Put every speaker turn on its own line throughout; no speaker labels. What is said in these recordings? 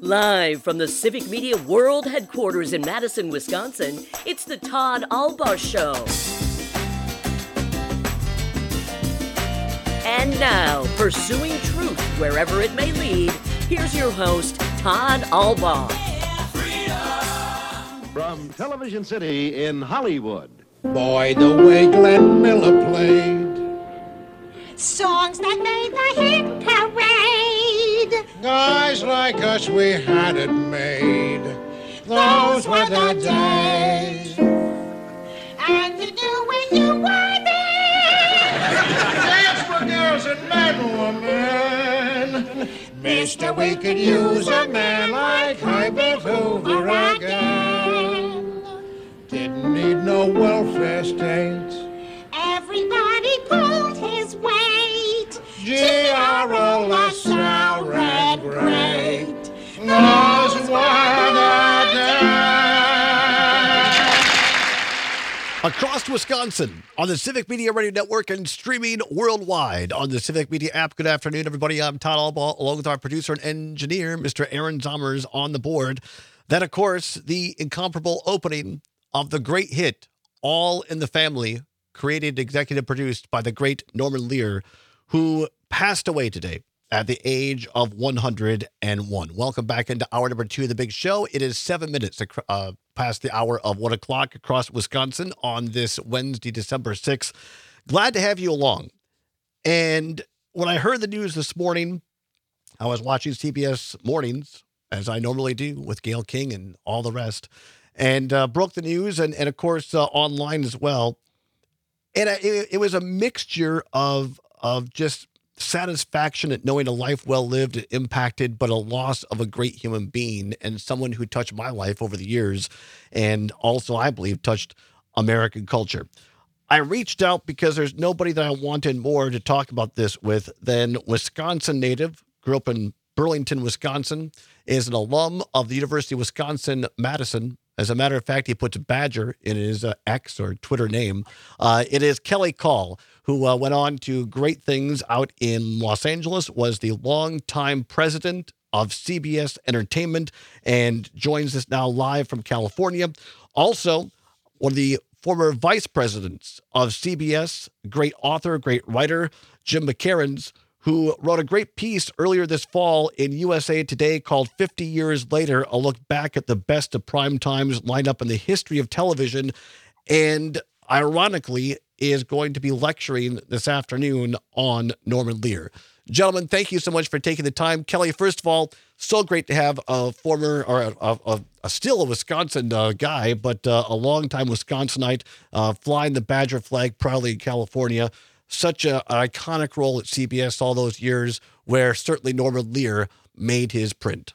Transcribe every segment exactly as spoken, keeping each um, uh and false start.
Live from the Civic Media World Headquarters in Madison, Wisconsin, it's the Todd Albaugh Show. And now, pursuing truth wherever it may lead, here's your host, Todd Albaugh.
From Television City in Hollywood.
Boy, the way Glenn Miller played.
Songs that made the hit parade.
Guys like us, we had it made. Those were the days.
And you knew when you were there.
Dance for girls and men, women. Mister, we could use a man like Herbert Hoover again. Didn't need no welfare state.
Everybody pulled his weight.
G R O LaSalle ran great. Those were the days.
Across Wisconsin on the Civic Media Radio Network and streaming worldwide on the Civic Media app. Good afternoon, everybody. I'm Todd Albaugh, along with our producer and engineer, Mister Aaron Zommers, on the board. Then, of course, the incomparable opening of the great hit, All in the Family, created, executive produced by the great Norman Lear, who passed away today at the age of one hundred one. Welcome back into hour number two of the big show. It is seven minutes uh, past the hour of one o'clock across Wisconsin on this Wednesday, December sixth. Glad to have you along. And when I heard the news this morning, I was watching C B S Mornings, as I normally do, with Gayle King and all the rest, and uh, broke the news, and, and of course, uh, online as well. And it, it was a mixture of of just satisfaction at knowing a life well lived and impacted, but a loss of a great human being and someone who touched my life over the years, and also, I believe, touched American culture. I reached out because there's nobody that I wanted more to talk about this with than Wisconsin native, grew up in Burlington, Wisconsin, is an alum of the University of Wisconsin-Madison. As a matter of fact, he puts Badger in his uh, X or Twitter name. Uh, it is Kelly Call, who uh, went on to great things out in Los Angeles, was the longtime president of C B S Entertainment, and joins us now live from California. Also, one of the former vice presidents of C B S, great author, great writer, Jim McCareins, who wrote a great piece earlier this fall in U S A Today called fifty years Later, a look back at the best of prime times lineup in the history of television, and ironically is going to be lecturing this afternoon on Norman Lear. Gentlemen, thank you so much for taking the time. Kelly, first of all, so great to have a former, or a, a, a still a Wisconsin uh, guy, but uh, a longtime Wisconsinite uh, flying the Badger flag proudly in California. Such a, an iconic role at C B S all those years, where certainly Norman Lear made his print.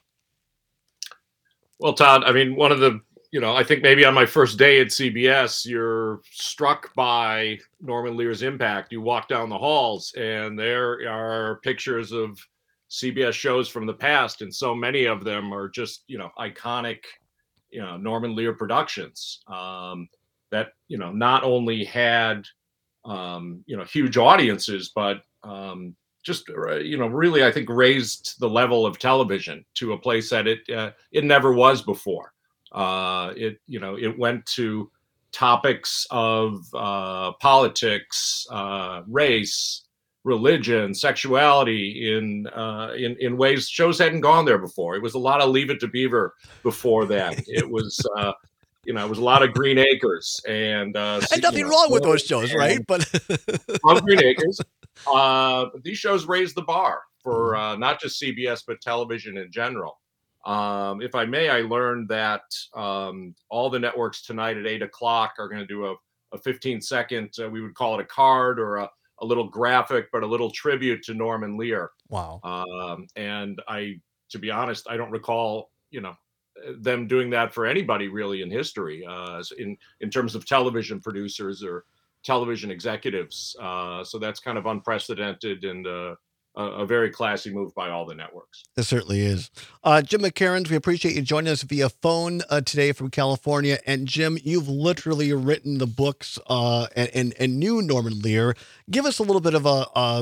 Well, Todd, I mean, one of the, you know, I think maybe on my first day at C B S, you're struck by Norman Lear's impact. You walk down the halls and there are pictures of C B S shows from the past, and so many of them are just, you know, iconic, you know, Norman Lear productions um, that, you know, not only had um, you know, huge audiences, but um, just, uh, you know, really, I think raised the level of television to a place that it, uh, it never was before. Uh, it, you know, it went to topics of uh, politics, uh, race, religion, sexuality in, uh, in, in ways shows hadn't gone there before. It was a lot of Leave It to Beaver before that. It was, uh, You know, it was a lot of Green Acres and uh,
and nothing
you know,
wrong with those shows, right? But
love Green Acres. Uh, these shows raised the bar for uh, not just C B S but television in general. Um, if I may, I learned that um, all the networks tonight at eight o'clock are going to do a, a fifteen second. Uh, we would call it a card or a, a little graphic, but a little tribute to Norman Lear.
Wow.
Um, and I, to be honest, I don't recall, you know, them doing that for anybody really in history, uh, in, in terms of television producers or television executives. Uh, so that's kind of unprecedented and uh, a, a very classy move by all the networks.
It certainly is. Uh, Jim McCareins, we appreciate you joining us via phone uh, today from California. And Jim, you've literally written the books uh, and, and, and knew Norman Lear. Give us a little bit of a, a,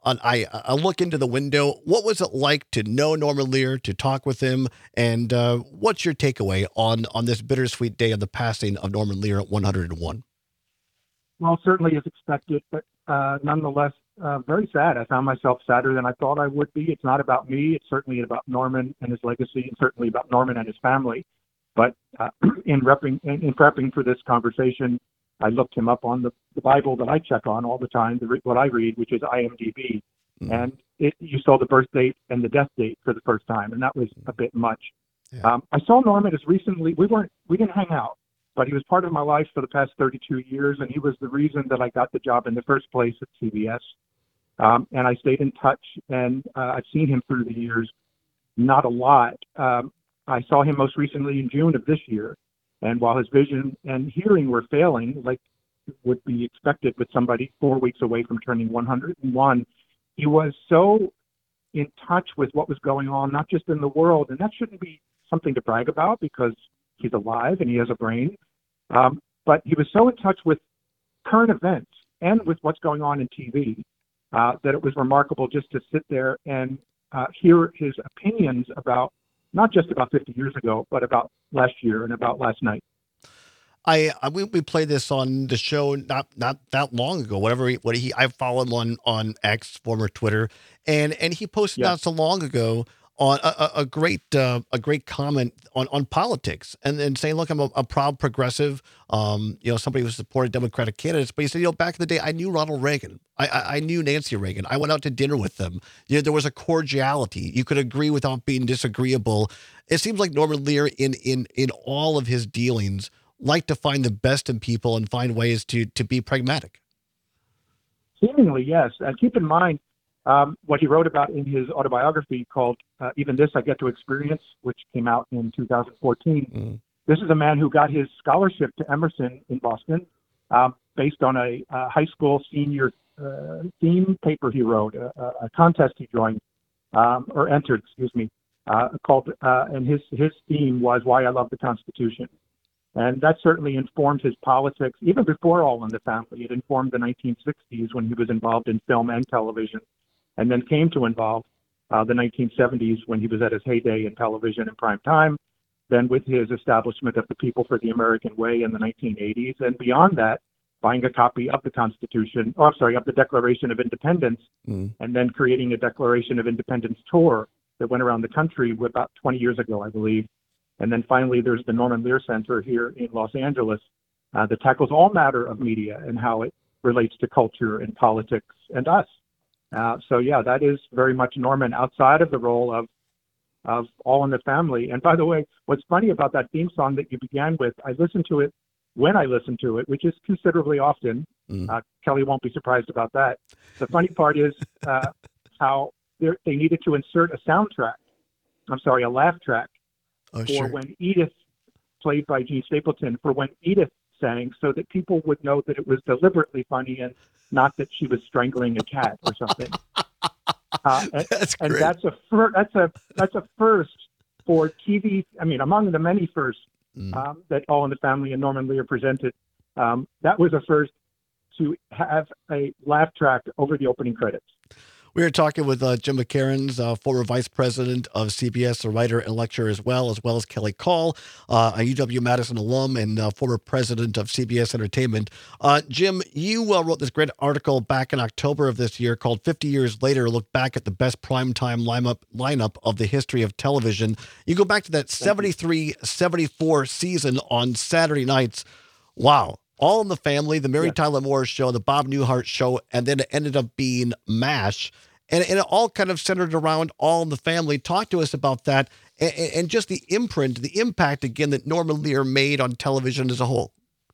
on, I, I look into the window. What was it like to know Norman Lear, to talk with him, and uh, what's your takeaway on on this bittersweet day of the passing of Norman Lear at one hundred and one?
Well, certainly as expected, but uh, nonetheless, uh, very sad. I found myself sadder than I thought I would be. It's not about me. It's certainly about Norman and his legacy, and certainly about Norman and his family. But uh, in, repping, in, in prepping for this conversation, I looked him up on the, the Bible that I check on all the time, the, what I read, which is I M D B. Mm. And it, you saw the birth date and the death date for the first time, and that was a bit much. Yeah. Um, I saw Norman as recently, we weren't, we didn't hang out, but he was part of my life for the past thirty-two years, and he was the reason that I got the job in the first place at C B S. Um, and I stayed in touch, and uh, I've seen him through the years, not a lot. Um, I saw him most recently in June of this year, and while his vision and hearing were failing, like would be expected with somebody four weeks away from turning one hundred and one, he was so in touch with what was going on, not just in the world, and that shouldn't be something to brag about because he's alive and he has a brain, um, but he was so in touch with current events and with what's going on in T V uh, that it was remarkable just to sit there and uh, hear his opinions about, not just about fifty years ago, but about last year and about last night.
I, I we, we played this on the show not not that long ago. Whatever he, what he I follow him on on X, former Twitter, and and he posted yeah. not so long ago on a, a, a great uh, a great comment on, on politics and, and saying, look, I'm a, a proud progressive, um, you know, somebody who supported Democratic candidates. But he said, you know, back in the day, I knew Ronald Reagan. I, I, I knew Nancy Reagan. I went out to dinner with them. You know, there was a cordiality. You could agree without being disagreeable. It seems like Norman Lear in in in all of his dealings liked to find the best in people and find ways to to be pragmatic.
Seemingly, yes. And keep in mind, Um, what he wrote about in his autobiography called uh, Even This I Get to Experience, which came out in two thousand fourteen. Mm. This is a man who got his scholarship to Emerson in Boston uh, based on a, a high school senior uh, theme paper he wrote, a, a contest he joined, um, or entered, excuse me, uh, called, uh, and his, his theme was Why I Love the Constitution. And that certainly informed his politics, even before All in the Family. It informed the nineteen sixties when he was involved in film and television, and then came to involve uh, the nineteen seventies when he was at his heyday in television and prime time, then with his establishment of the People for the American Way in the nineteen eighties, and beyond that, buying a copy of the Constitution, or I'm sorry, of the Declaration of Independence, mm. and then creating a Declaration of Independence tour that went around the country about twenty years ago, I believe. And then finally, there's the Norman Lear Center here in Los Angeles uh, that tackles all matter of media and how it relates to culture and politics and us. Uh, so, yeah, that is very much Norman outside of the role of of All in the Family. And by the way, what's funny about that theme song that you began with, I listened to it when I listen to it, which is considerably often. Mm. Uh, Kelly won't be surprised about that. The funny part is uh, how they needed to insert a soundtrack, I'm sorry, a laugh track, oh, for sure. when Edith, played by Gene Stapleton, for when Edith sang, so that people would know that it was deliberately funny and not that she was strangling a cat or something. Uh, and, that's and that's a fir- that's a that's a first for T V. I mean, among the many firsts mm. um, that All in the Family and Norman Lear presented, um, that was a first to have a laugh track over the opening credits.
We were talking with uh, Jim McCarrans, uh, former vice president of C B S, a writer and lecturer as well, as well as Kelly Call, uh, a U W-Madison alum and uh, former president of C B S Entertainment. Uh, Jim, you uh, wrote this great article back in October of this year called fifty years later, Look Back at the Best Primetime lineup, lineup of the History of Television. You go back to that seventy-three seventy-four season on Saturday nights. Wow. All in the Family, the Mary yeah. Tyler Moore Show, the Bob Newhart Show, and then it ended up being MASH. And, and it all kind of centered around All in the Family. Talk to us about that and, and just the imprint, the impact, again, that Norman Lear made on television as a whole.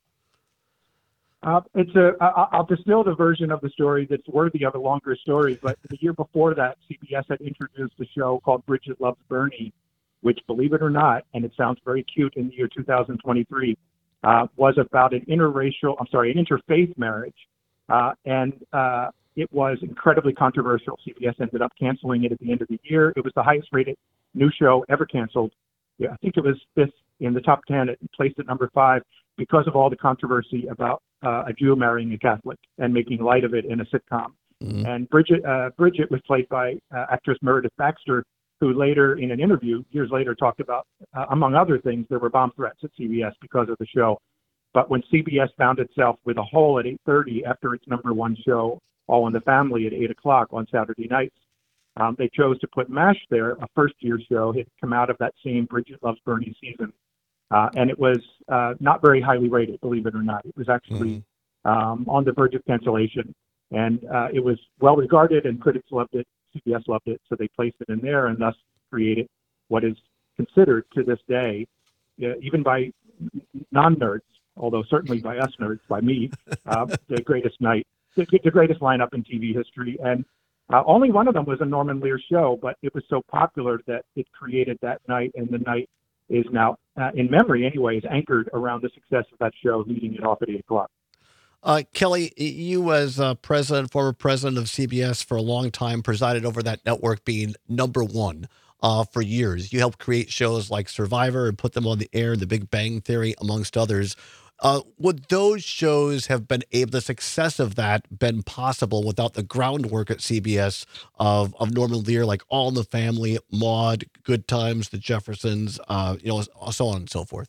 Uh, it's a, I, I'll distill the version of the story that's worthy of a longer story. But the year before that, C B S had introduced a show called Bridget Loves Bernie, which, believe it or not, and it sounds very cute in the year two thousand twenty-three, Uh, was about an interracial, I'm sorry, an interfaith marriage. Uh, and uh, it was incredibly controversial. C B S ended up canceling it at the end of the year. It was the highest rated new show ever canceled. Yeah, I think it was fifth in the top ten. It placed at number five because of all the controversy about uh, a Jew marrying a Catholic and making light of it in a sitcom. Mm-hmm. And Bridget uh, Bridget was played by uh, actress Meredith Baxter, who later, in an interview years later, talked about, uh, among other things, there were bomb threats at C B S because of the show. But when C B S found itself with a hole at eight thirty after its number one show, All in the Family, at eight o'clock on Saturday nights, um, they chose to put MASH there, a first-year show. It had come out of that same Bridget Loves Bernie season. Uh, and it was uh, not very highly rated, believe it or not. It was actually mm-hmm. um, on the verge of cancellation. And uh, it was well-regarded, and critics loved it. C B S loved it, so they placed it in there and thus created what is considered to this day, uh, even by non-nerds, although certainly by us nerds, by me, uh, the greatest night, the, the greatest lineup in T V history. And uh, only one of them was a Norman Lear show, but it was so popular that it created that night, and the night is now, uh, in memory anyway, is anchored around the success of that show, leading it off at eight o'clock.
Uh, Kelly, you as uh, president, former president of C B S for a long time, presided over that network being number one uh, for years. You helped create shows like Survivor and put them on the air, The Big Bang Theory, amongst others. Uh, would those shows have been able, the success of that been possible without the groundwork at C B S of, of Norman Lear, like All in the Family, Maude, Good Times, The Jeffersons, uh, you know, so on and so forth?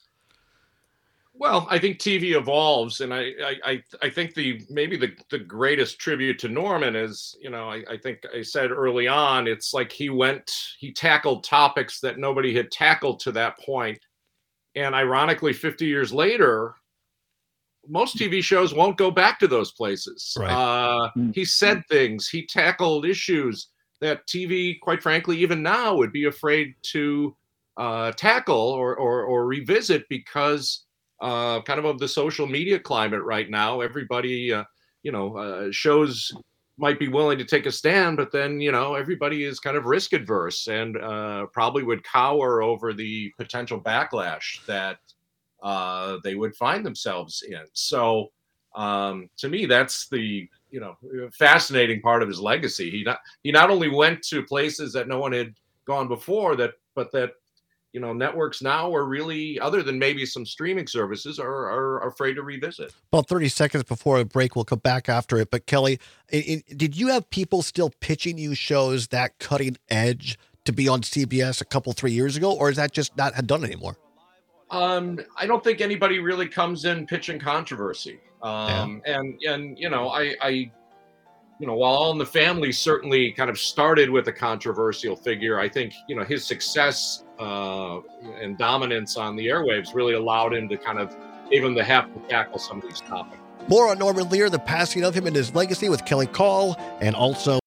Well, I think T V evolves, and I, I, I think the maybe the, the greatest tribute to Norman is, you know, I, I think I said early on, it's like he went, he tackled topics that nobody had tackled to that point. And ironically, fifty years later, most T V shows won't go back to those places.
Right.
Uh, he said things, he tackled issues that T V, quite frankly, even now would be afraid to uh, tackle or, or, or revisit because Uh, kind of of the social media climate right now. Everybody, uh, you know, uh, shows might be willing to take a stand, but then, you know, everybody is kind of risk adverse and uh, probably would cower over the potential backlash that uh, they would find themselves in. So um, to me, that's the, you know, fascinating part of his legacy. He not, he not only went to places that no one had gone before, that, but that, you know, networks now are really, other than maybe some streaming services, are, are afraid to revisit.
About thirty seconds before a break, we'll come back after it. But Kelly, it, it, did you have people still pitching you shows that cutting edge to be on C B S a couple, three years ago, or is that just not done anymore?
Um, I don't think anybody really comes in pitching controversy. Um, yeah. and, and, you know, I, I, you know, while All in the Family certainly kind of started with a controversial figure, I think, you know, his success uh, and dominance on the airwaves really allowed him to kind of, even to have to tackle some of these topics.
More on Norman Lear, the passing of him and his legacy with Kelly Call, and also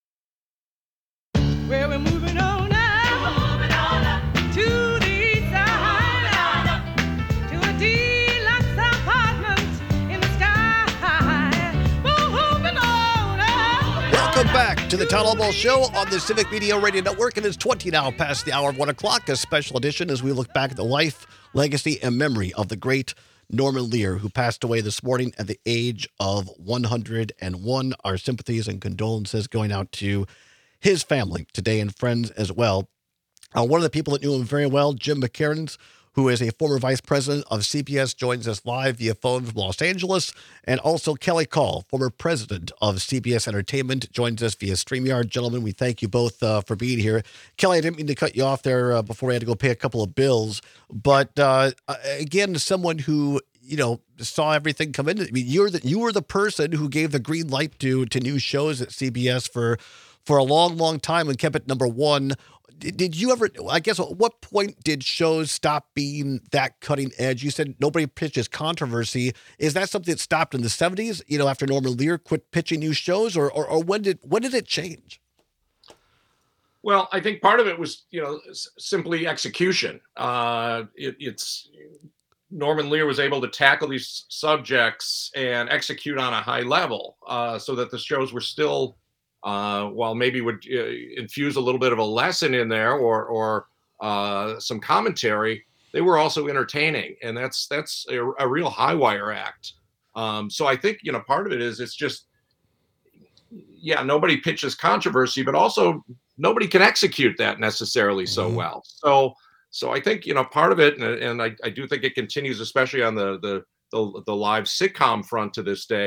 Well, we're moving on now. Moving on to the east side, to a deluxe apartment in the sky. Moving on.
welcome back to the Town Hall Ball Show on the Civic Media Radio Network. It is twenty now past the hour of one o'clock, a special edition as we look back at the life, legacy, and memory of the great Norman Lear, who passed away this morning at the age of one hundred and one. Our sympathies and condolences going out to his family today and friends as well. Uh, one of the people that knew him very well, Jim McCairns, who is a former vice president of C B S, joins us live via phone from Los Angeles. And also Kelly Call, former president of C B S Entertainment, joins us via StreamYard. Gentlemen, we thank you both uh, for being here. Kelly, I didn't mean to cut you off there uh, before I had to go pay a couple of bills. But uh, again, someone who, you know, saw everything come in. I mean, you're the, you were the person who gave the green light to to new shows at C B S for for a long, long time and kept it number one. Did, did you ever, I guess, at what point did shows stop being that cutting edge? You said nobody pitches controversy. Is that something that stopped in the seventies, you know, after Norman Lear quit pitching new shows, or, or, or when did when did it change?
Well, I think part of it was, you know, s- simply execution. Uh, it, it's Norman Lear was able to tackle these subjects and execute on a high level, uh, so that the shows were still, uh, while maybe would uh, infuse a little bit of a lesson in there or or uh, some commentary, they were also entertaining, and that's that's a, a real high wire act. Um, so I think, you know, part of it is it's just, yeah, nobody pitches controversy, but also nobody can execute that necessarily so
Mm-hmm.
well. So. So I think, you know, part of it, and, and I, I do think it continues, especially on the, the the the live sitcom front to this day,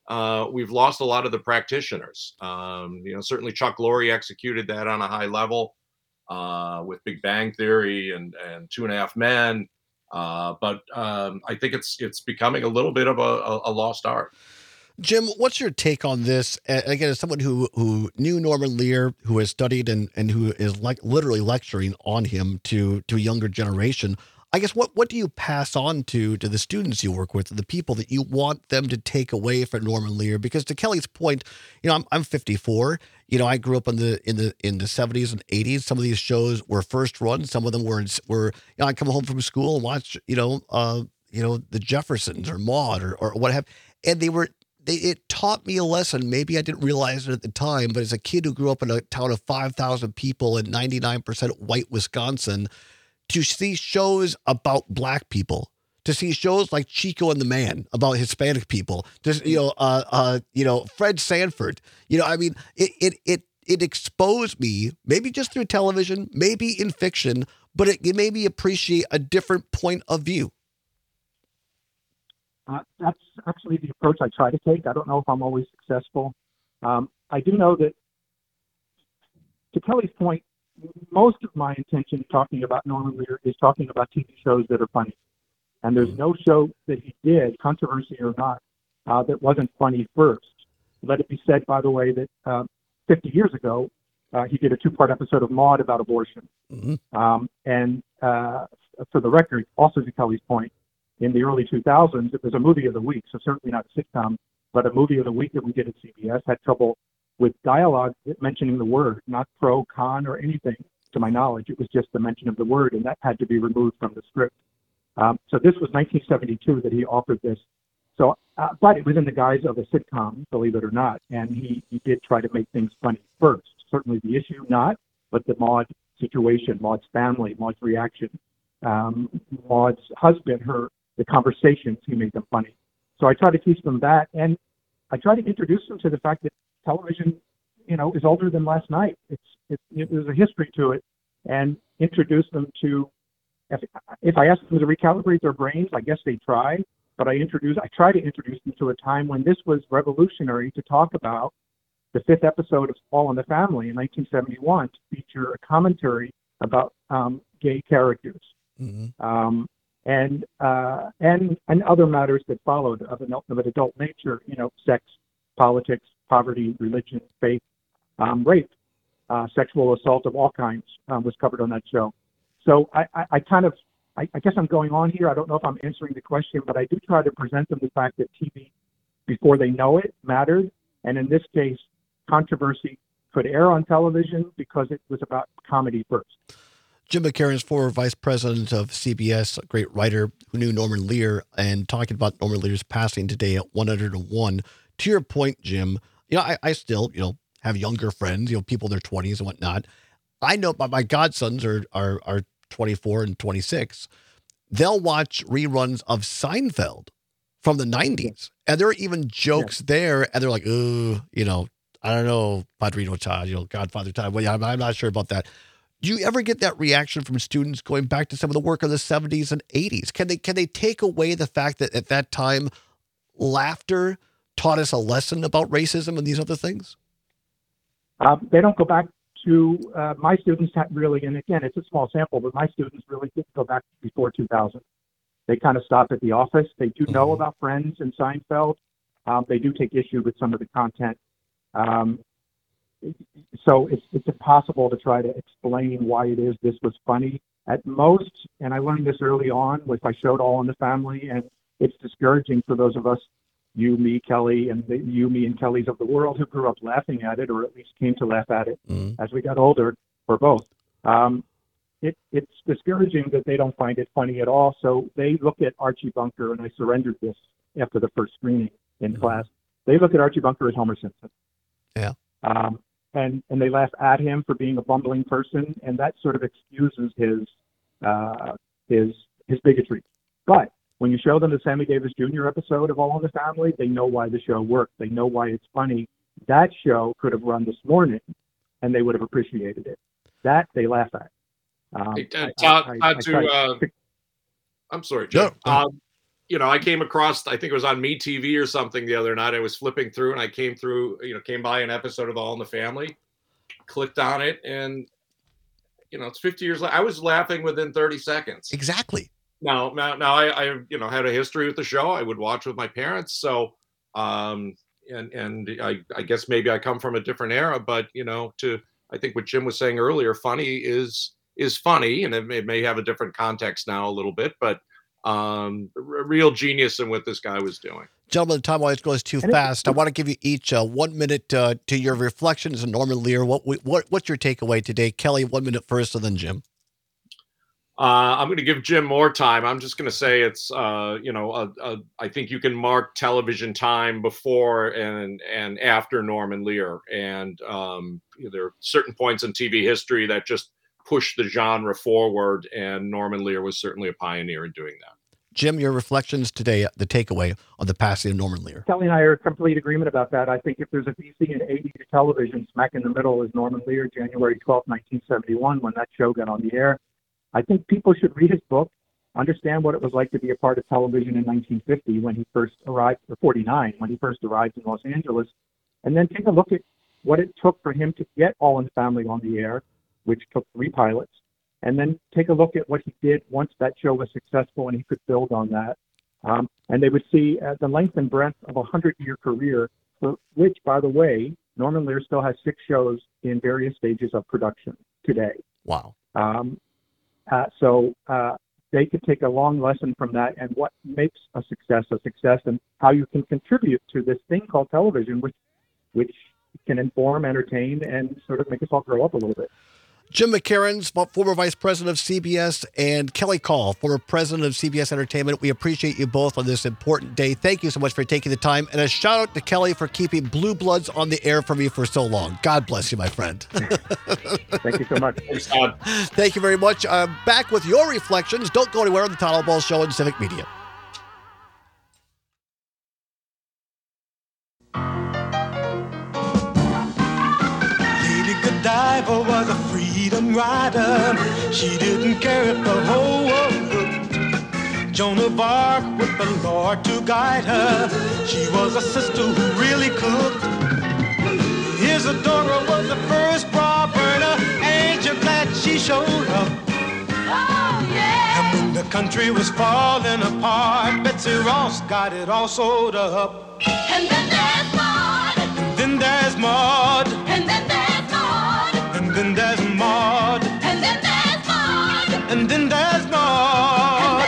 uh, we've lost a lot of the practitioners. Um, you know, certainly Chuck Lorre executed that on a high level uh, with Big Bang Theory and and Two and a Half Men. Uh, but um, I think it's it's becoming a little bit of a, a, a lost art.
Jim, what's your take on this? And again, as someone who who knew Norman Lear, who has studied and, and who is like literally lecturing on him to to a younger generation, I guess what what do you pass on to to the students you work with, the people that you want them to take away from Norman Lear? Because to Kelly's point, you know, I'm I'm fifty-four. You know, I grew up in the in the in the seventies and eighties. Some of these shows were first run. Some of them were were. You know, I come home from school and watch. You know, uh, you know, the Jeffersons or Maude or or what have, and they were. They, it taught me a lesson. Maybe I didn't realize it at the time, but as a kid who grew up in a town of five thousand people in ninety-nine percent white Wisconsin, to see shows about black people, to see shows like Chico and the Man about Hispanic people, just, you know, uh, uh, you know, Fred Sanford, you know, I mean, it, it, it, it exposed me, maybe just through television, maybe in fiction, but it, it made me appreciate a different point of view.
Uh, that's actually the approach I try to take. I don't know if I'm always successful. Um, I do know that, to Kelly's point, most of my intention in talking about Norman Lear is talking about T V shows that are funny. And there's no show that he did, controversy or not, uh, that wasn't funny first. Let it be said, by the way, that uh, fifty years ago, uh, he did a two-part episode of Maude about abortion. Mm-hmm. Um, and uh, for the record, also to Kelly's point, in the early two thousands, it was a movie of the week, so certainly not a sitcom, but a movie of the week that we did at C B S had trouble with dialogue mentioning the word, not pro, con, or anything, to my knowledge. It was just the mention of the word, and that had to be removed from the script. Um, so this was nineteen seventy-two that he offered this. So, uh, but it was in the guise of a sitcom, believe it or not, and he, he did try to make things funny first. Certainly the issue, not, but the Maude situation, Maude's family, Maude's reaction, um, Maude's husband, her, the conversations, he made them funny. So I try to teach them that, and I try to introduce them to the fact that television, you know, is older than last night. It's it, it, there's a history to it, and introduce them to. If, if I ask them to recalibrate their brains, I guess they try. But I introduce, I try to introduce them to a time when this was revolutionary to talk about. The fifth episode of All in the Family in nineteen seventy-one to feature a commentary about um, gay characters. Mm-hmm. Um, and uh, and and other matters that followed of an, of an adult nature, you know, sex, politics, poverty, religion, faith, um, rape, uh, sexual assault of all kinds um, was covered on that show. So I, I, I kind of, I, I guess I'm going on here. I don't know if I'm answering the question, but I do try to present them the fact that T V, before they know it, mattered. And in this case, controversy could air on television because it was about comedy first.
Jim McCarron's former vice president of C B S, a great writer who knew Norman Lear, and talking about Norman Lear's passing today at one hundred one. To your point, Jim, you know, I, I still, you know, have younger friends, you know, people in their twenties and whatnot. I know my, my godsons are, are, are twenty-four and twenty-six. They'll watch reruns of Seinfeld from the nineties. And there are even jokes yeah. there. And they're like, oh, you know, I don't know, Padrino Todd, you know, Godfather Todd. Well, yeah, I'm, I'm not sure about that. Do you ever get that reaction from students going back to some of the work of the seventies and eighties? Can they can they take away the fact that at that time, laughter taught us a lesson about racism and these other things?
Um, they don't go back to, uh, my students have really, and again, it's a small sample, but my students really didn't go back before two thousand. They kind of stopped at The Office. They do know
Mm-hmm.
about Friends and Seinfeld. Um, they do take issue with some of the content. Um, so it's, it's impossible to try to explain why it is this was funny. At most, and I learned this early on, was I showed All in the Family, and it's discouraging for those of us, you, me, Kelly, and the you, me, and Kellys of the world who grew up laughing at it, or at least came to laugh at it
Mm-hmm.
as we got older, or both. Um, it, it's discouraging that they don't find it funny at all. So they look at Archie Bunker, and I surrendered this after the first screening in
Mm-hmm.
class. They look at Archie Bunker as Homer Simpson.
Yeah.
Um, and, and they laugh at him for being a bumbling person, and that sort of excuses his uh, his his bigotry. But when you show them the Sammy Davis Junior episode of All in the Family, they know why the show worked. They know why it's funny. That show could have run this morning, and they would have appreciated it. That they laugh at. Um,
Hey, uh,
I-
Todd,
I- I-
Todd,
I
to,
try
uh,
pick-
I'm sorry, Jim.
No, no.
Um, you know, I came across, I think it was on MeTV or something the other night. I was flipping through and I came through, you know, came by an episode of All in the Family, clicked on it, and, you know, it's fifty years later. I was laughing within thirty seconds.
Exactly.
Now, now, now I, I, you know, had a history with the show. I would watch with my parents. So, um, and, and I, I guess maybe I come from a different era, but, you know, to, I think what Jim was saying earlier, funny is, is funny, and it may, it may have a different context now a little bit, but um, r- real genius in what this guy was doing.
Gentlemen, the time always goes too fast. I want to give you each uh, one minute uh, to your reflections on Norman Lear. What, what What's your takeaway today? Kelly, one minute first, and then Jim.
Uh, I'm going to give Jim more time. I'm just going to say it's, uh, you know, a, a, I think you can mark television time before and and after Norman Lear. And um, there are certain points in T V history that just push the genre forward, and Norman Lear was certainly a pioneer in doing that.
Jim, your reflections today, the takeaway on the passing of Norman Lear.
Kelly and I are in complete agreement about that. I think if there's a V C in eighties television, smack in the middle is Norman Lear, January twelfth, nineteen seventy-one, when that show got on the air. I think people should read his book, understand what it was like to be a part of television in nineteen fifty when he first arrived, or forty-nine, when he first arrived in Los Angeles, and then take a look at what it took for him to get All in the Family on the air, which took three pilots, and then take a look at what he did once that show was successful and he could build on that. Um, and they would see uh, the length and breadth of a hundred-year career, for which, by the way, Norman Lear still has six shows in various stages of production today.
Wow.
Um, uh, so uh, they could take a long lesson from that and what makes a success a success, and how you can contribute to this thing called television, which which can inform, entertain, and sort of make us all grow up a little bit.
Jim McCareins, former vice president of C B S, and Kelly Call, former president of C B S Entertainment. We appreciate you both on this important day. Thank you so much for taking the time. And a shout out to Kelly for keeping Blue Bloods on the air for me for so long. God bless you, my friend.
Thank you so much.
Thanks, Todd.
Thank you very much. Uh, back with your reflections. Don't go anywhere on the Todd Ball Show and Civic Media.
Godiva was a freedom rider. She didn't care if the whole world looked. Joan of Arc with the Lord to guide her. She was a sister who really cooked. Isadora was the first bra burner. Ain't you glad she showed up?
Oh, yeah.
And when the country was falling apart, Betsy Ross got it all sewed up.
And then there's Maud.
And then there's Maud.
And then there's
And then there's Maud.
And then there's Maud.
And then there's Maud.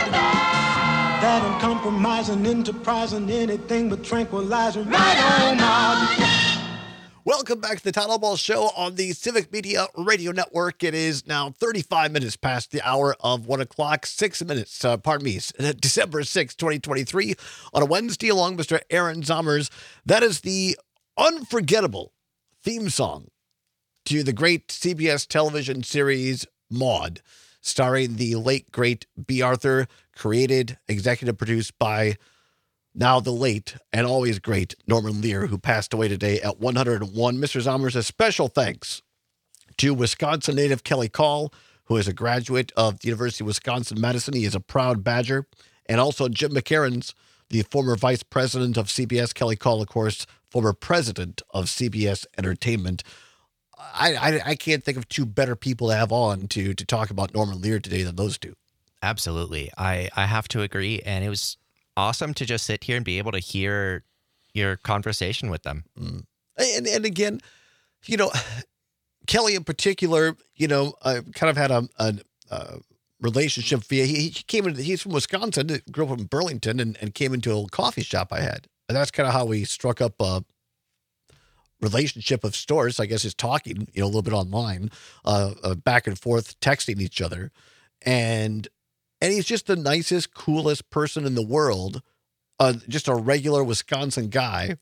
That uncompromising, enterprising, anything but tranquilizing. Right on, Maud.
Welcome back to the Todd Ball Show on the Civic Media Radio Network. It is now thirty-five minutes past the hour of one o'clock, six minutes, uh, pardon me, December sixth, twenty twenty-three, on a Wednesday along Mister Aaron Zomers. That is the unforgettable theme song to the great C B S television series Maude, starring the late, great B. Arthur, created, executive produced by now the late and always great Norman Lear, who passed away today at one hundred one. Mister Zomers, a special thanks to Wisconsin native Kelly Call, who is a graduate of the University of Wisconsin-Madison. He is a proud Badger. And also Jim McCareins, the former vice president of C B S. Kelly Call, of course, former president of C B S Entertainment. I, I I can't think of two better people to have on to to talk about Norman Lear today than those two.
Absolutely. I, I have to agree. And it was awesome to just sit here and be able to hear your conversation with them.
Mm. And and again, you know, Kelly in particular, you know, uh, kind of had a, a, a relationship via, he, he came in, he's from Wisconsin, grew up in Burlington, and, and came into a little coffee shop I had. And that's kind of how we struck up a relationship of stores. I guess is talking, you know, a little bit online, uh, uh, back and forth, texting each other. And, and he's just the nicest, coolest person in the world. Uh, just a regular Wisconsin guy.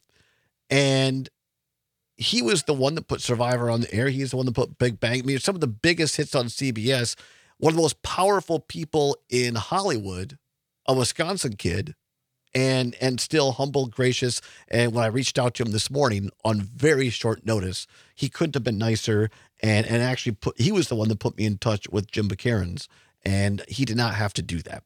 And he was the one that put Survivor on the air. He's the one that put Big Bang. I mean, some of the biggest hits on C B S. One of the most powerful people in Hollywood, a Wisconsin kid, and and still humble, gracious. And when I reached out to him this morning on very short notice, he couldn't have been nicer. And and actually put he was the one that put me in touch with Jim McCareins, and he did not have to do that.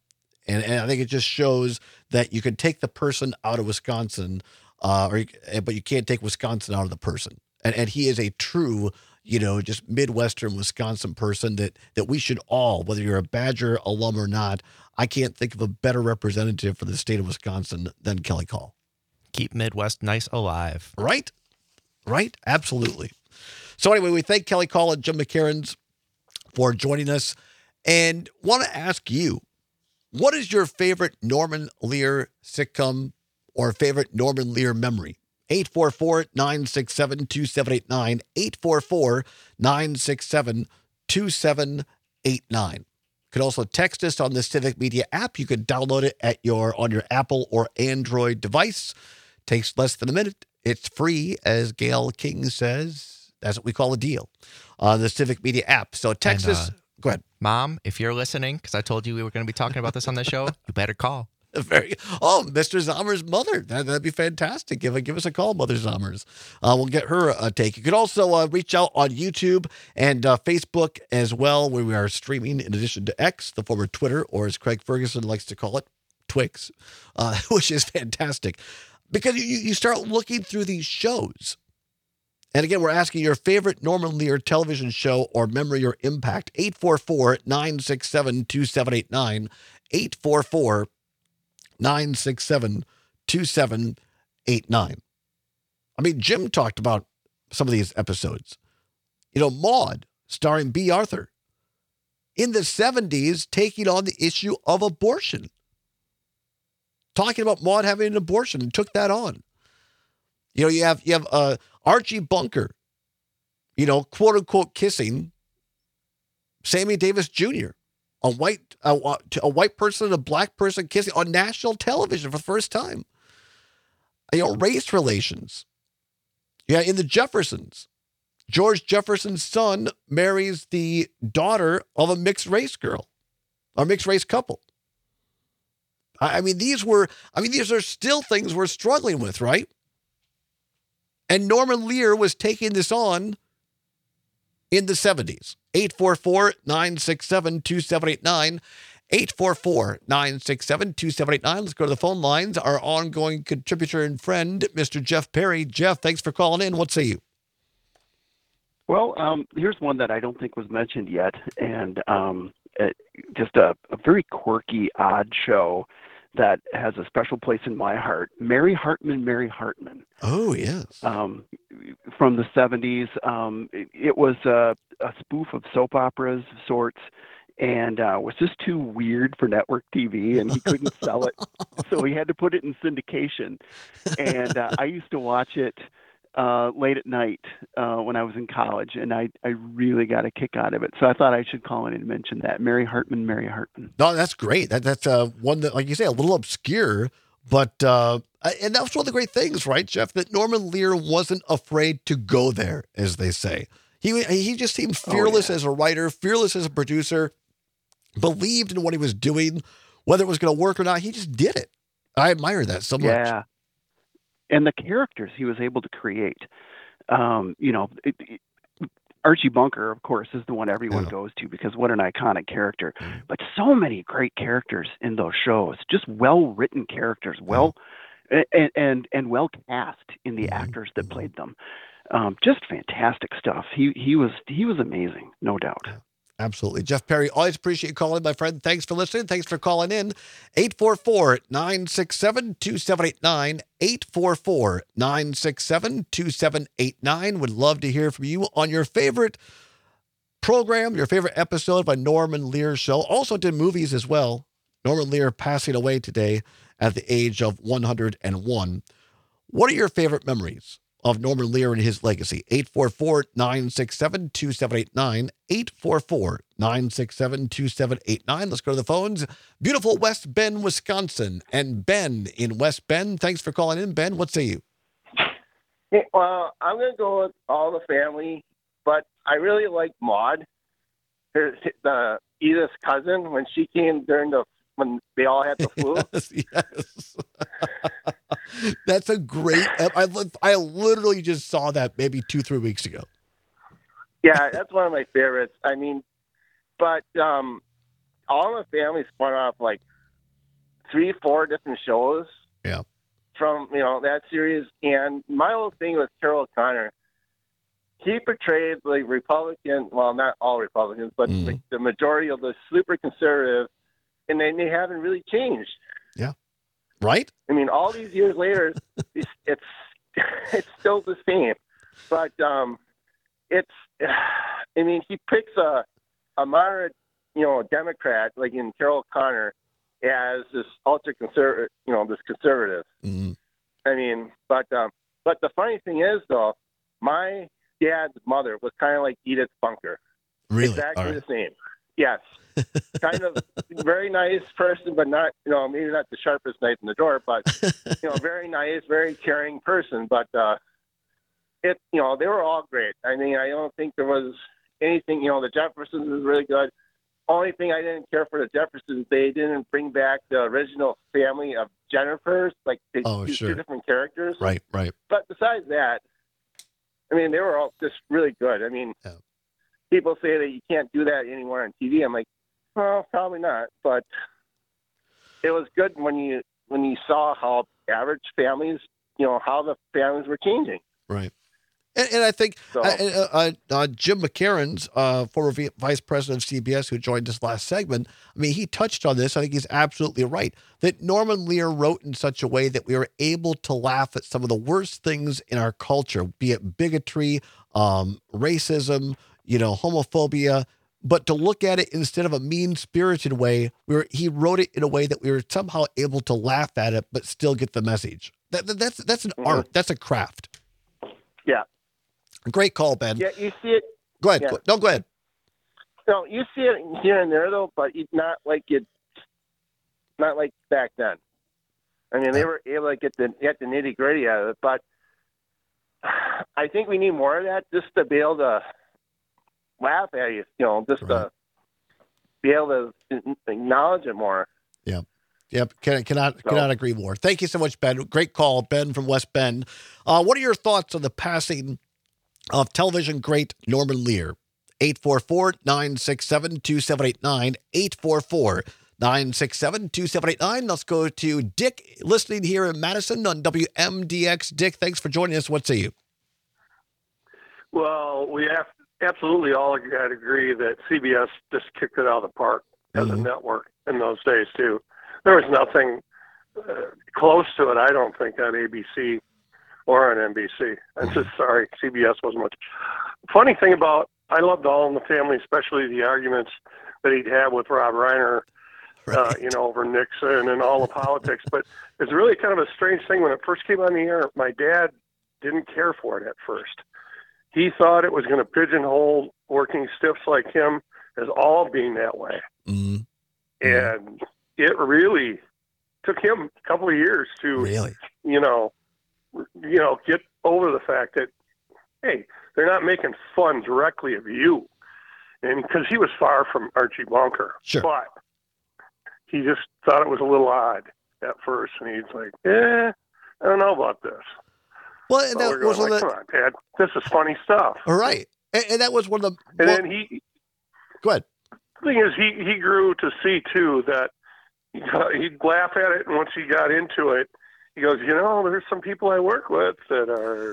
And, and I think it just shows that you can take the person out of Wisconsin, uh, or you- but you can't take Wisconsin out of the person. And, and he is a true, you know, just Midwestern Wisconsin person that, that we should all, whether you're a Badger alum or not, I can't think of a better representative for the state of Wisconsin than Kelly Call.
Keep Midwest nice alive.
Right? Right? Absolutely. So anyway, we thank Kelly Call and Jim McCarrans for joining us and want to ask you, what is your favorite Norman Lear sitcom or favorite Norman Lear memory? eight four four, nine six seven, two seven eight nine, eight four four, nine six seven, two seven eight nine. You can also text us on the Civic Media app. You can download it at your on your Apple or Android device. Takes less than a minute. It's free, as Gail King says. That's what we call a deal on the Civic Media app. So text
And,
us.
uh,
Go ahead.
Mom, if you're listening, because I told you we were going to be talking about this on the show, you better call.
Very, oh, Mister Zommer's mother. That, that'd be fantastic. Give, give us a call, Mother Zommers. Uh, we'll get her a take. You could also uh, reach out on YouTube and uh, Facebook as well, where we are streaming in addition to X, the former Twitter, or as Craig Ferguson likes to call it, Twix, uh, which is fantastic. Because you, you start looking through these shows. And again, we're asking your favorite Norman Lear television show or memory or impact. eight four four, nine six seven, two seven eight nine. eight four four, nine six seven, two seven eight nine. I mean, Jim talked about some of these episodes. You know, Maude, starring B. Arthur, in the seventies, taking on the issue of abortion. Talking about Maude having an abortion and took that on. You know, you have you have uh, Archie Bunker, you know, quote unquote kissing Sammy Davis Junior A white a, a white person and a black person kissing on national television for the first time. You know, race relations. Yeah, in the Jeffersons, George Jefferson's son marries the daughter of a mixed race girl, a mixed race couple. I, I mean, these were, I mean, these are still things we're struggling with, right? And Norman Lear was taking this on in the seventies. eight four four, nine six seven, two seven eight nine. eight four four, nine six seven, two seven eight nine. Let's go to the phone lines. Our ongoing contributor and friend, Mister Jeff Perry. Jeff, thanks for calling in. What say you?
Well, um, here's one that I don't think was mentioned yet, and um, it, just a, a very quirky, odd show that has a special place in my heart. Mary Hartman, Mary Hartman.
Oh, yes.
Um, from the seventies. Um, it, it was a, a spoof of soap operas of sorts, and uh, was just too weird for network T V, and he couldn't sell it, so he had to put it in syndication. And uh, I used to watch it uh, late at night uh, when I was in college, and I, I really got a kick out of it. So I thought I should call in and mention that. Mary Hartman, Mary Hartman.
No, that's great. That That's uh, one that, like you say, a little obscure, but, uh, and that was one of the great things, right, Jeff, that Norman Lear wasn't afraid to go there, as they say. He, he just seemed fearless
oh, yeah.
as a writer, fearless as a producer, believed in what he was doing, whether it was going to work or not. He just did it. I admire that so much.
Yeah. And the characters he was able to create. Um, you know, it, it, Archie Bunker, of course, is the one everyone
Yeah.
goes to because what an iconic character. But so many great characters in those shows, just well-written characters, well and and, and well cast in the actors that played them. Um, just fantastic stuff. He he was he was amazing, no doubt.
Absolutely. Jeff Perry, always appreciate you calling, my friend. Thanks for listening. Thanks for calling in. eight four four, nine six seven, two seven eight nine. eight four four, nine six seven, two seven eight nine. Would love to hear from you on your favorite program, your favorite episode of a Norman Lear show. Also did movies as well. Norman Lear passing away today at the age of one hundred one. What are your favorite memories of Norman Lear and his legacy? eight four four, nine six seven, two seven eight nine. eight four four, nine six seven, two seven eight nine. Let's go to the phones. Beautiful West Bend, Wisconsin. And Ben in West Bend. Thanks for calling in, Ben. What say you?
Hey, well, I'm going to go with All the Family, but I really like Maude, her, the Edith's cousin, when she came during the when they all had the flu.
Yes, yes. That's a great. I I literally just saw that maybe two three weeks ago.
Yeah, that's one of my favorites. I mean, but um, All in the Family spun off like three, four different shows.
Yeah.
From, you know, that series. And my whole thing with Carroll O'Connor, he portrayed like Republican, well, not all Republicans, but
Mhm.
like the majority of the super conservative, and they, they haven't really changed.
Yeah. Right?
I mean, all these years later, it's, it's it's still the same. But um, it's, I mean, he picks a a moderate, you know, Democrat like in Carroll O'Connor as this ultra conservative, you know, this conservative.
Mhm.
I mean, but um, but the funny thing is though, my dad's mother was kind of like Edith Bunker.
Really?
Exactly
All right.
the same. Yes. Kind of very nice person, but not, you know, maybe not the sharpest knife in the drawer, but, you know, very nice, very caring person. But uh, it, you know, they were all great. I mean, I don't think there was anything, you know, the Jeffersons was really good. Only thing I didn't care for the Jeffersons, they didn't bring back the original family of Jennifers. Like, they
Oh,
used
sure.
two different characters.
Right, right.
But besides that, I mean, they were all just really good. I mean,
Yeah.
people say that you can't do that anymore on T V. I'm like, well, probably not. But it was good when you when you saw how average families, you know, how the families were changing.
Right. And, and I think
So-
uh, uh, uh, Jim McCarron's uh, former v- vice president of C B S, who joined us last segment, I mean, he touched on this. I think he's absolutely right that Norman Lear wrote in such a way that we were able to laugh at some of the worst things in our culture, be it bigotry, um, racism, you know, homophobia, but to look at it instead of a mean-spirited way, we were, he wrote it in a way that we were somehow able to laugh at it, but still get the message. That, that- that's that's an art. That's a craft.
Yeah.
Great call, Ben.
Yeah, you see it.
Go ahead.
Yeah.
Go, no, go ahead.
No, you see it here and there though, but it's not like it, not like back then. I mean, they were able to get the get the nitty gritty out of it, but I think we need more of that just to be able to laugh at you, you know, just to be able to acknowledge it more.
Yeah. Yep. Can, cannot
So-
cannot agree more. Thank you so much, Ben. Great call, Ben from West Bend. Uh, what are your thoughts on the passing of television great Norman Lear? eight four four, nine six seven, two seven eight nine, eight four four, nine six seven, two seven eight nine. Let's go to Dick, listening here in Madison on W M D X. Dick, thanks for joining us. What say you?
Well, we have absolutely all got to agree that C B S just kicked it out of the park as a network in those days too. There was nothing uh, close to it, I don't think, on A B C or on N B C. I'm just sorry, C B S wasn't much. Funny thing about, I loved All in the Family, especially the arguments that he'd have with Rob Reiner, uh, you know, over Nixon and all the politics. But it's really kind of a strange thing. When it first came on the air, my dad didn't care for it at first. He thought it was going to pigeonhole working stiffs like him as all being that way.
Mm-hmm.
And it really took him a couple of years to,
really,
you know, you know, get over the fact that, hey, they're not making fun directly of you. And because he was far from Archie Bunker.
Sure.
But he just thought it was a little odd at first. And he's like, eh, I don't know about this.
Well, and
So
that
we're
was
going
one
like,
of
come on, Dad, this is funny stuff.
All right. And, and that was one of the.
And
well-
then he,
Go ahead.
the thing is, he, he grew to see, too, that he'd laugh at it, and once he got into it, he goes, you know, there's some people I work with that are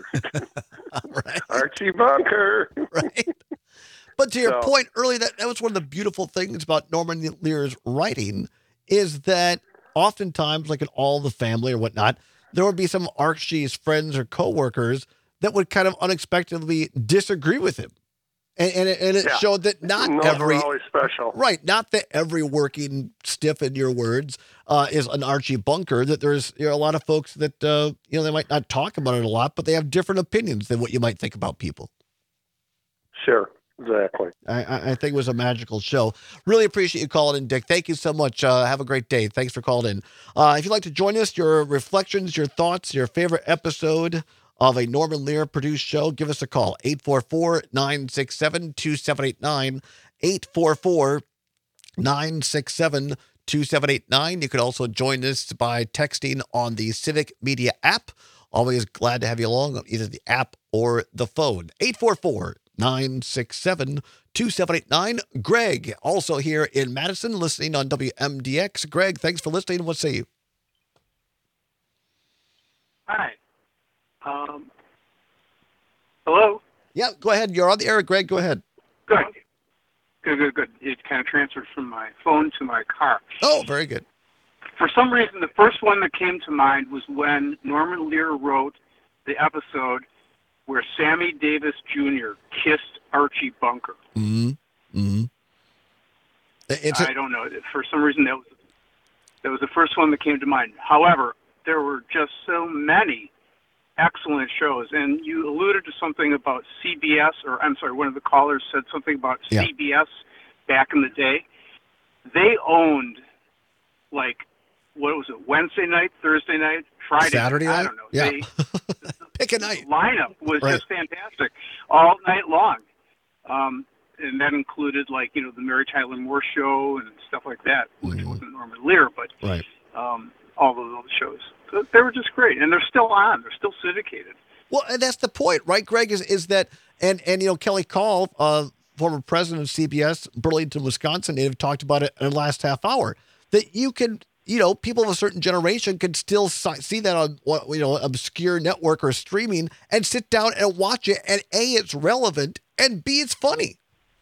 Archie Bunker.
Right. But to your
So-
point earlier, that, that was one of the beautiful things about Norman Lear's writing is that oftentimes, like in All the Family or whatnot, there would be some Archie's friends or coworkers that would kind of unexpectedly disagree with him. And, and it, and it
Yeah.
showed that not
Those
every
were always special.
right, not that every working stiff, in your words, uh, is an Archie Bunker. That there's you know, a lot of folks that uh, you know they might not talk about it a lot, but they have different opinions than what you might think about people.
Sure, exactly.
I, I I think it was a magical show. Really appreciate you calling in, Dick. Thank you so much. Uh, have a great day. Thanks for calling in. Uh, if you'd like to join us, your reflections, your thoughts, your favorite episode of a Norman Lear produced show, give us a call. eight four four, nine six seven, two seven eight nine. eight four four, nine six seven, two seven eight nine. You could also join us by texting on the Civic Media app. Always glad to have you along on either the app or the phone. eight four four, nine six seven, two seven eight nine. Greg, also here in Madison, listening on W M D X. Greg, thanks for listening. What say you?
Hi. Um, hello?
Yeah, go ahead. You're on the air, Greg. Go ahead.
Good. Good, good, good. It kind of transferred from my phone to my car.
Oh, very good.
For some reason, the first one that came to mind was when Norman Lear wrote the episode where Sammy Davis Junior kissed Archie Bunker.
Mm-hmm. Mm-hmm. It's
I don't know. For some reason, that was, that was the first one that came to mind. However, there were just so many excellent shows. And you alluded to something about C B S, or I'm sorry, one of the callers said something about
Yeah.
C B S back in the day. They owned, like, what was it, Wednesday night, Thursday night, Friday
Saturday
night? I
night?
don't know.
Yeah.
They,
Pick a night.
lineup was
Right.
just fantastic all night long. Um, and that included, like, you know, the Mary Tyler Moore Show and stuff like that, which wasn't Norman Lear, but
Right.
um, all of those shows. So they were just great. And they're still on. They're still syndicated.
Well, and that's the point, right, Greg, is is that, and, and you know, Kelly Call, uh, former president of C B S, Burlington, Wisconsin, native, talked about it in the last half hour, that you can, you know, people of a certain generation can still si- see that on, what you know, obscure network or streaming and sit down and watch it, and A, it's relevant, and B, it's funny.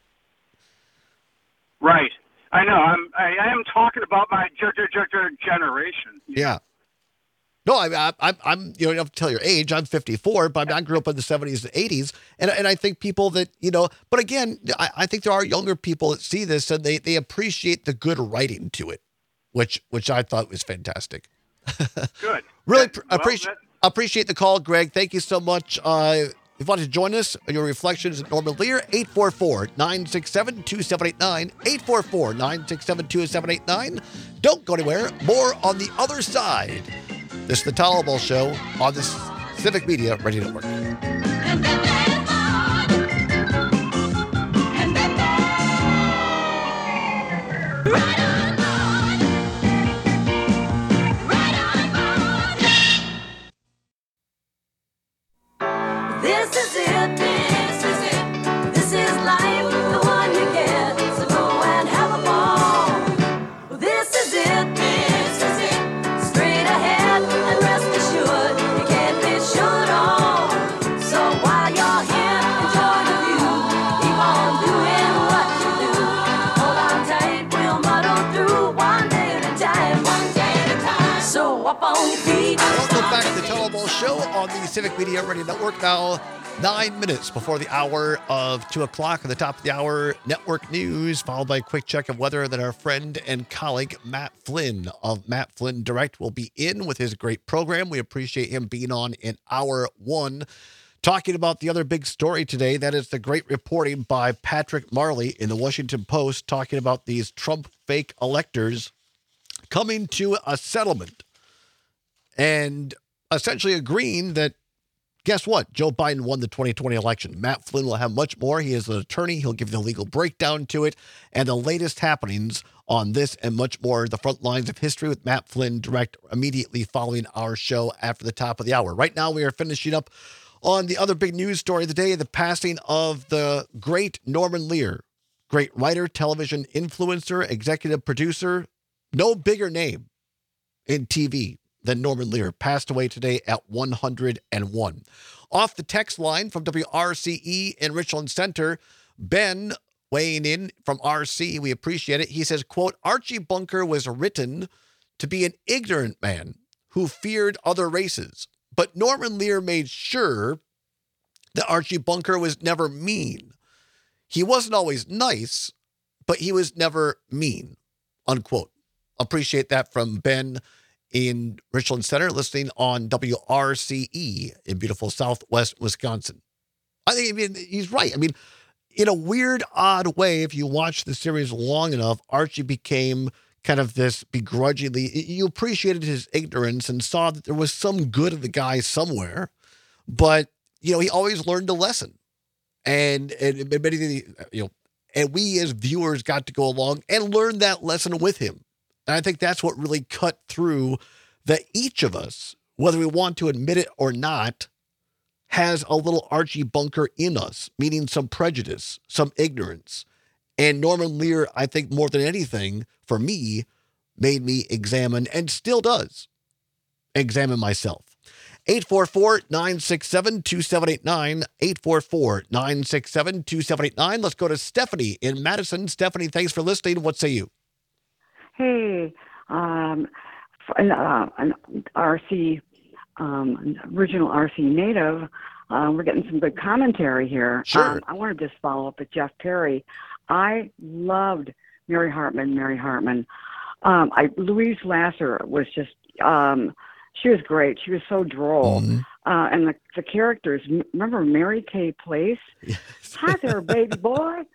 Right. I know. I'm, I, I am talking about my ge- ge- ge- ge- generation.
Yeah. No, I, I, I'm, you know, you don't have to tell your age. I'm fifty-four, but I grew up in the seventies and eighties. And, and I think people that, you know, but again, I, I think there are younger people that see this and they, they appreciate the good writing to it, which, which I thought was fantastic.
Good.
Really
That-
pr-
well,
appreciate,
that-
appreciate the call, Greg. Thank you so much. Uh, if you want to join us on your reflections at Norman Lear, eight four four, nine six seven, two seven eight nine, eight four four, nine six seven, two seven eight nine. Don't go anywhere. More on the other side. This is the Todd Albaugh Show on the Civic Media Radio Network.
This is it, this is it, this is life, the one you get, so go and have a ball. This is it, this is it, straight ahead, and rest assured, you can't be sure at all. So while you're here, enjoy the view, keep on doing what you do. Hold on tight, we'll muddle through, one day at a time, one day at a time. So up on your feet.
Welcome back to the Todd Albaugh Show on the Civic Media Radio Network. Now, nine minutes before the hour of two o'clock. At the top of the hour, network news, followed by a quick check of weather. Then our friend and colleague, Matt Flynn of Matt Flynn Direct, will be in with his great program. We appreciate him being on in hour one. Talking about the other big story today, that is the great reporting by Patrick Marley in the Washington Post, talking about these Trump fake electors coming to a settlement and essentially agreeing that, guess what? Joe Biden won the twenty twenty election. Matt Flynn will have much more. He is an attorney. He'll give the legal breakdown to it and the latest happenings on this and much more. The front lines of history with Matt Flynn Direct immediately following our show after the top of the hour. Right now, we are finishing up on the other big news story of the day, the passing of the great Norman Lear, great writer, television influencer, executive producer. No bigger name in T V than Norman Lear, passed away today at one hundred one. Off the text line from W R C E in Richland Center, Ben weighing in from R C, we appreciate it. He says, quote, Archie Bunker was written to be an ignorant man who feared other races, but Norman Lear made sure that Archie Bunker was never mean. He wasn't always nice, but he was never mean, unquote. Appreciate that from Ben in Richland Center, listening on W R C E in beautiful Southwest Wisconsin. I think, I mean, he's right. I mean, in a weird, odd way, if you watch the series long enough, Archie became kind of this begrudgingly, you appreciated his ignorance and saw that there was some good of the guy somewhere, but, you know, he always learned a lesson. And, and many, you know, and we as viewers got to go along and learn that lesson with him. And I think that's what really cut through that each of us, whether we want to admit it or not, has a little Archie Bunker in us, meaning some prejudice, some ignorance. And Norman Lear, I think more than anything, for me, made me examine, and still does, examine myself. eight four four, nine six seven, two seven eight nine, eight four four, nine six seven, two seven eight nine. Let's go to Stephanie in Madison. Stephanie, thanks for listening. What say you?
Hey, um, an, uh, an R C, um, an original R C native, uh, we're getting some good commentary here.
Sure.
Um, I want to just follow up with Jeff Perry. I loved Mary Hartman, Mary Hartman. Um, I, Louise Lasser was just, um, she was great. She was so droll.
Mm-hmm.
Uh, and the, the characters, m- remember Mary Kay Place? Yes. Hi there, baby boy.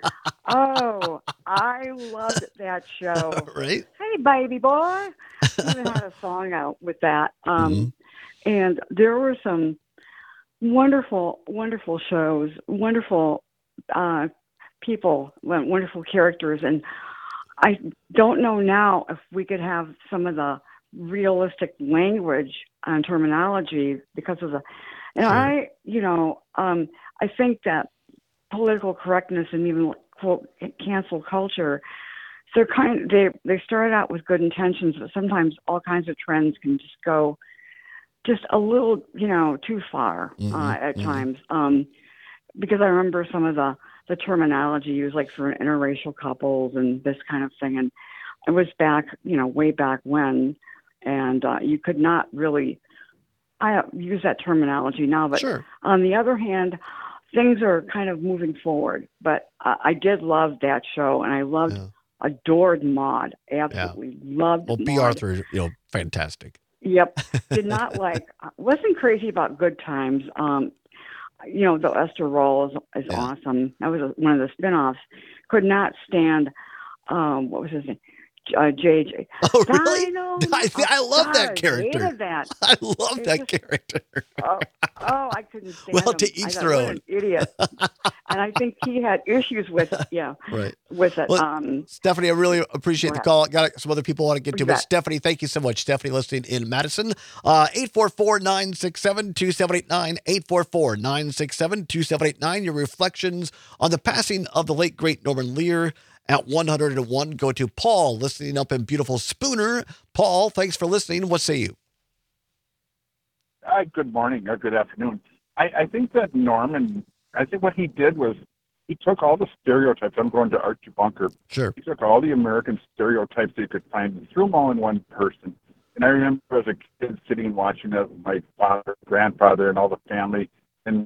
Oh, I loved that show.
Right?
Hey, baby boy. We even had a song out with that. Um, mm-hmm. And there were some wonderful, wonderful shows, wonderful uh, people, wonderful characters. And I don't know now if we could have some of the realistic language and terminology because of the, and sure. I, you know, um, I think that political correctness and even quote cancel culture, they're kind, they they started out with good intentions, but sometimes all kinds of trends can just go just a little, you know, too far mm-hmm, uh, at mm-hmm. times. Um, because I remember some of the the terminology used, like for interracial couples and this kind of thing. And it was back, you know, way back when, and uh, you could not really, I use that terminology now, but
sure.
on the other hand, things are kind of moving forward. But uh, I did love that show, and I loved, yeah. adored Maude, absolutely yeah. loved
Well,
Maude.
B. Arthur, you know, fantastic.
Yep. Did not like, wasn't crazy about Good Times. Um, You know, the Esther role is, is yeah. awesome. That was a, one of the spinoffs. Could not stand, um, what was his name? Uh, J J.
Oh, really?
Dino,
I, I love
God,
that character.
I hated that.
I love
It
that
just,
character.
oh, oh, I couldn't stand
Well,
him.
to each
I thought,
their
what
own.
an idiot. And I think he had issues with it. Yeah.
Right.
With it.
Well,
um,
Stephanie, I really appreciate the call. Got some other people want to get to, but
bet.
Stephanie, thank you so much. Stephanie listening in Madison. Uh, eight four four, nine six seven, two seven eight nine, eight four four, nine six seven, two seven eight nine. Your reflections on the passing of the late, great Norman Lear. At one hundred one, go to Paul, listening up in beautiful Spooner. Paul, thanks for listening. What say you?
Uh, good morning or good afternoon. I, I think that Norman, I think what he did was he took all the stereotypes. I'm going to Archie Bunker.
Sure.
He took all the American stereotypes that you could find and threw them all in one person. And I remember as a kid sitting and watching that with my father, grandfather, and all the family. And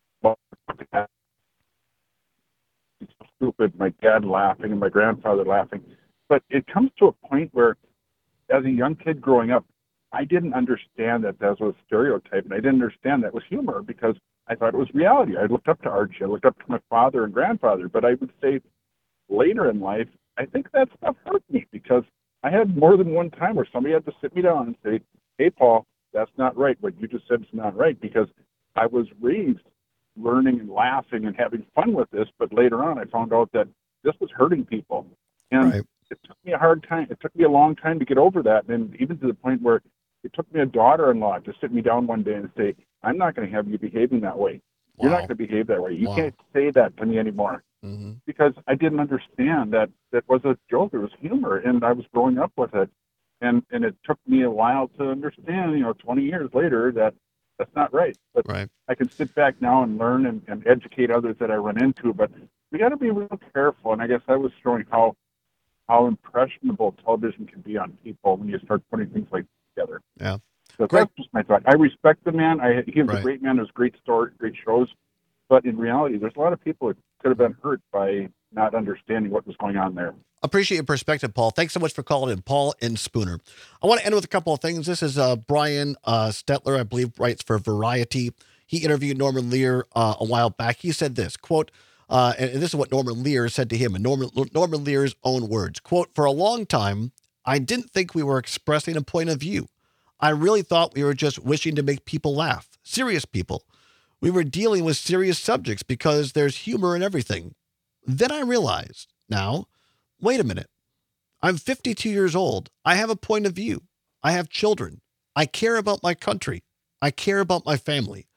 stupid, my dad laughing and my grandfather laughing. But it comes to a point where, as a young kid growing up, I didn't understand that that was a stereotype, and I didn't understand that was humor because I thought it was reality. I looked up to Archie, I looked up to my father and grandfather, but I would say later in life, I think that stuff hurt me because I had more than one time where somebody had to sit me down and say, hey, Paul, that's not right. What you just said is not right, because I was raised learning and laughing and having fun with this, but later on I found out that this was hurting people. And right. it took me a hard time. It took me a long time to get over that. And even to the point where it took me a daughter-in-law to sit me down one day and say, I'm not going to have you behaving that way. Wow. You're not going to behave that way. You wow. can't say that to me anymore. Mm-hmm. Because I didn't understand that that was a joke. It was humor, and I was growing up with it. And and it took me a while to understand, you know, twenty years later, that that's not right. But
right.
I can sit back now and learn and, and educate others that I run into. But we got to be real careful. And I guess I was showing how how impressionable television can be on people when you start putting things like together.
Yeah.
So that's just my thought. I respect the man. I, he was right. a great man. It was great story, great shows. But in reality, there's a lot of people that could have been hurt by not understanding what was going on there.
Appreciate your perspective, Paul. Thanks so much for calling in, Paul in Spooner. I want to end with a couple of things. This is uh, Brian uh, Stetler, I believe, writes for Variety. He interviewed Norman Lear uh, a while back. He said this, quote, uh, and this is what Norman Lear said to him in Norman, Norman Lear's own words, quote, for a long time, I didn't think we were expressing a point of view. I really thought we were just wishing to make people laugh, serious people. We were dealing with serious subjects because there's humor in everything. Then I realized, now, wait a minute. I'm fifty-two years old. I have a point of view. I have children. I care about my country. I care about my family.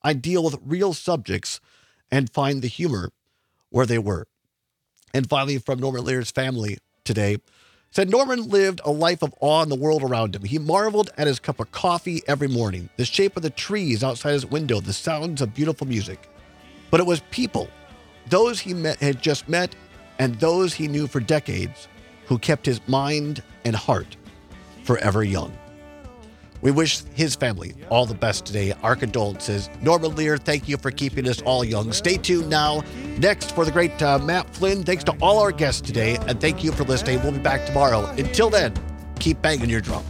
I deal with real subjects and find the humor where they were. And finally, from Norman Lear's family today, said Norman lived a life of awe in the world around him. He marveled at his cup of coffee every morning, the shape of the trees outside his window, the sounds of beautiful music. But it was people, those he met, had just met, and those he knew for decades, who kept his mind and heart forever young. We wish his family all the best today. Our condolences. Norman Lear, thank you for keeping us all young. Stay tuned now. Next for the great uh, Matt Flynn. Thanks to all our guests today, and thank you for listening. We'll be back tomorrow. Until then, keep banging your drum.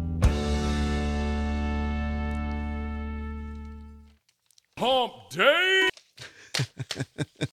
Hump Day!